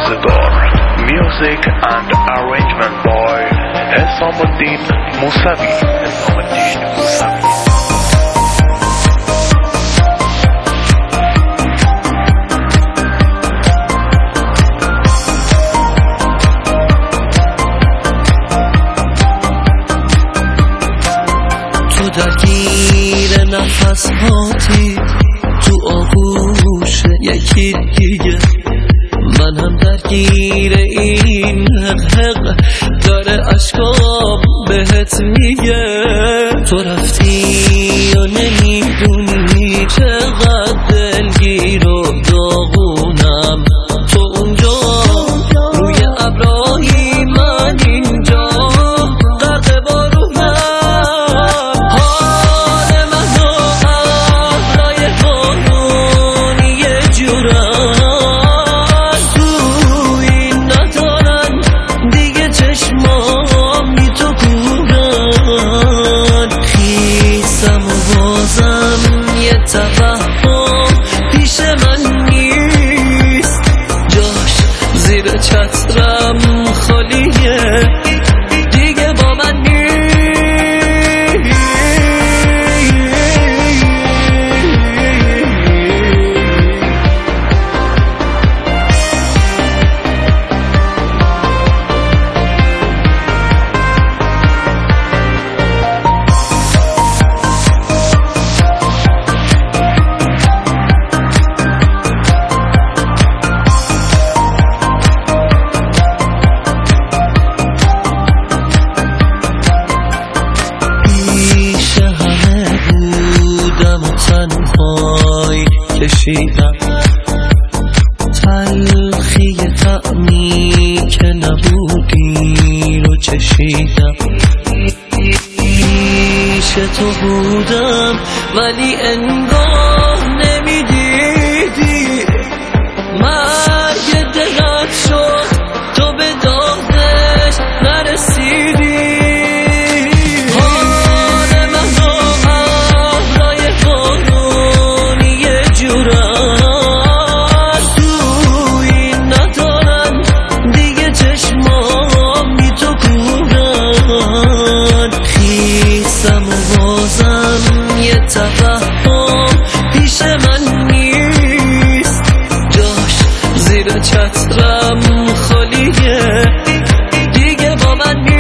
روزگار. Music and arrangement by حسام‌الدین موسوی. تو درگیر نفس هاتی، تو آغوش یکی دیگه، من هم درگیر این حق داره اشکام بهت میگه. تو رفتی و نمیدونی چقدر دلگیر و داغونم. تو اونجا روی ابرایی، من اینجا غرق بارونم. حال من و ابرای بارونی یه جورم، تو این ندارن دیگه چشمامی تو کورن. خیسم و بازم یه توهم پیش من نیست، جاش زیر چترم خالیه، دیگه با من نیست. تنهایی کشیدم تلخی طعمی که نبودی رو چشیدم. پیش تو بودم ولی انگار نمیدیدی، مرگ دلم شد تو به دادش نرسیدی. توهم پیش من نیست، جاش زیر چترم خالیه، دیگه با من نیست.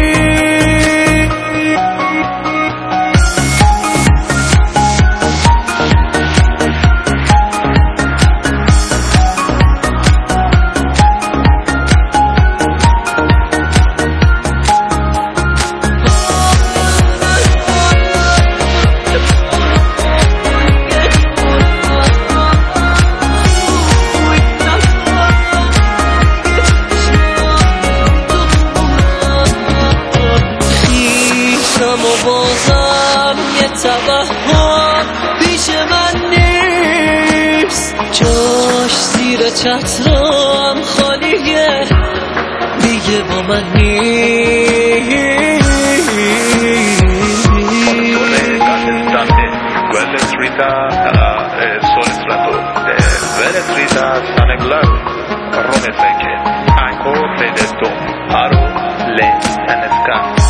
بازم یه توهم پیش من نیست، جاش زیر چترم خالیه، دیگه با من نیست. Ancora